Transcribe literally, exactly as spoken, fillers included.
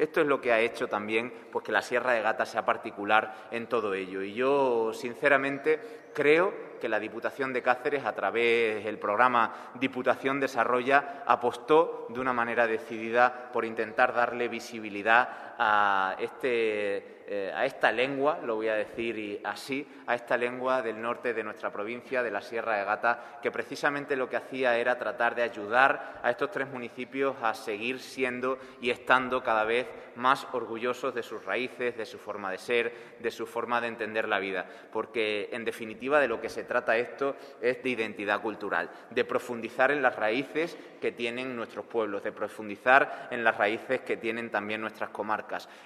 Esto es lo que ha hecho también pues, que la Sierra de Gata sea particular en todo ello. Y yo, sinceramente, creo que la Diputación de Cáceres, a través del programa Diputación Desarrolla, apostó de una manera decidida por intentar darle visibilidad a, este, eh, a esta lengua, lo voy a decir así, a esta lengua del norte de nuestra provincia, de la Sierra de Gata, que precisamente lo que hacía era tratar de ayudar a estos tres municipios a seguir siendo y estando cada vez más orgullosos de sus raíces, de su forma de ser, de su forma de entender la vida. Porque, en definitiva, de lo que se trata esto es de identidad cultural, de profundizar en las raíces que tienen nuestros pueblos, de profundizar en las raíces que tienen también nuestras comarcas.